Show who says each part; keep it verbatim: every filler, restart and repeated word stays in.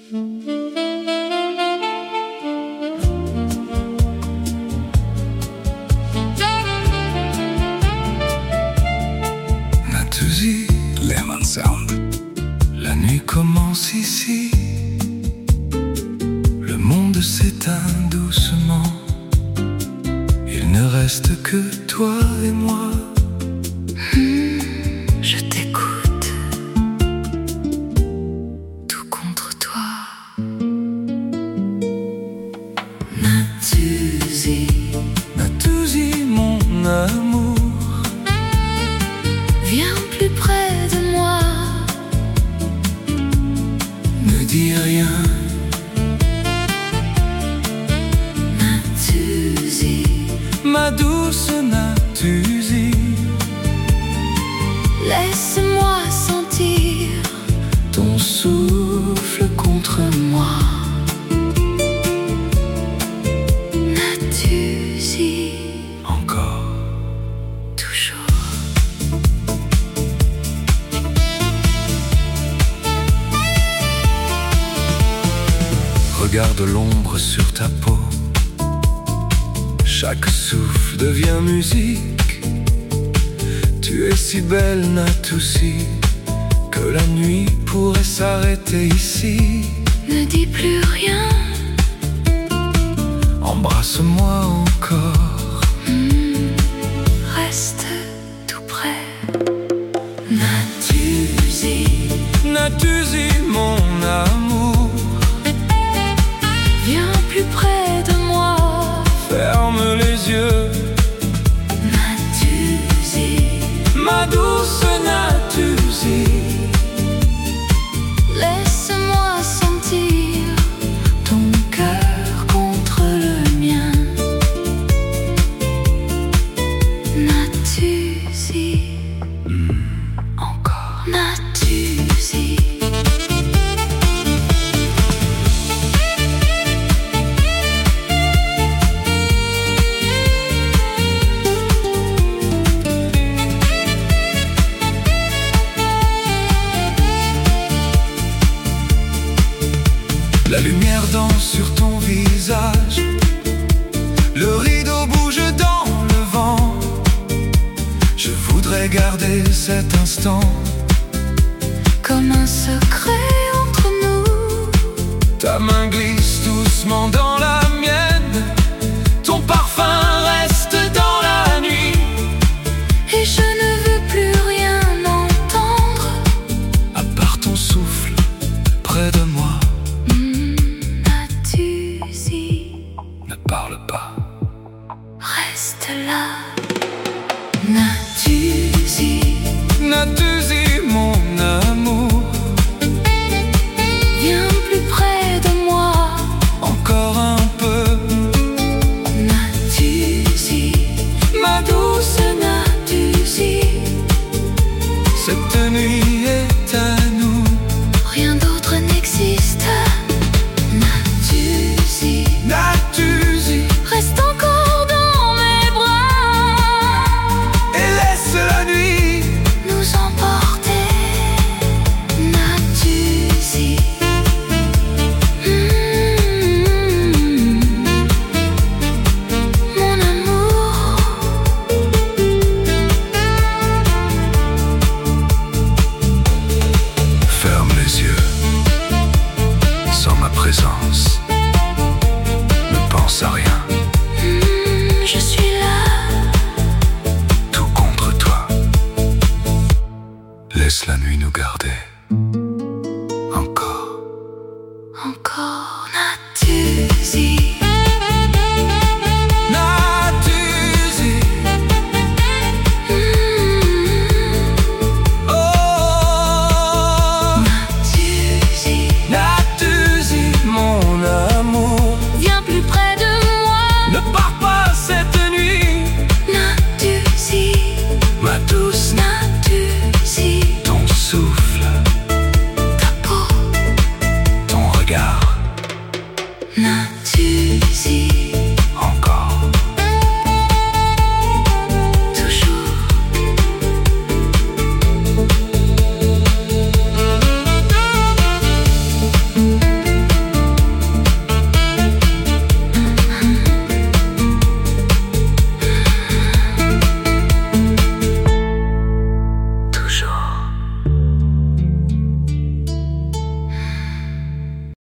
Speaker 1: Natuzzi, Lehman Sound. La nuit commence ici, le monde s'éteint doucement. Il ne reste que toi et moi.
Speaker 2: Mmh, je t'écoute, tout contre toi. Natuzzi,
Speaker 1: Natuzzi, mon amour,
Speaker 2: viens plus près de moi.
Speaker 1: ne dis rien.
Speaker 2: Natuzzi,
Speaker 1: Ma douce Natuzzi,
Speaker 2: laisse-moi sentir
Speaker 1: ton souffle contre moi.
Speaker 2: Natuzzi,
Speaker 1: Encore.
Speaker 2: toujours.
Speaker 1: Regarde l'ombre sur ta peau. Chaque souffle devient musique. Tu es si belle, Natuzzi, que la nuit pourrait s'arrêter ici.
Speaker 2: Ne dis plus rien,
Speaker 1: Embrasse-moi encore.
Speaker 2: mmh, reste tout près. Natuzzi,
Speaker 1: Natuzzi, mon amour,
Speaker 2: viens plus près de moi.
Speaker 1: ferme les yeux.
Speaker 2: Natuzzi,
Speaker 1: Ma douce Natuzzi,
Speaker 2: laisse-moi sentir ton cœur contre le mien. Natuzzi,
Speaker 1: encore.
Speaker 2: Natuzzi.
Speaker 1: La lumière danse sur ton visage, le rideau bouge dans le vent. Je voudrais garder cet instant
Speaker 2: Comme un secret entre nous,
Speaker 1: Ta main glisse doucement dans la mienne. Ton parfum reste dans la nuit.
Speaker 2: et je ne veux plus rien entendre.
Speaker 1: À part ton souffle près de moi.
Speaker 2: Mmh, Natuzzi,
Speaker 1: Ne parle pas.
Speaker 2: reste là. Natuzzi,
Speaker 1: Natuzzi, mon amour,
Speaker 2: viens plus près de moi.
Speaker 1: encore un peu.
Speaker 2: Natuzzi,
Speaker 1: Ma douce,
Speaker 2: Natuzzi,
Speaker 1: cette nuit est à nous.
Speaker 2: rien d'autre n'existe. Natuzzi,
Speaker 1: Natuzzi,
Speaker 2: reste encore dans mes bras
Speaker 1: et laisse la nuit
Speaker 2: nous emporter. Natuzzi, mmh, mon amour.
Speaker 1: Ferme les yeux. Sans ma présence.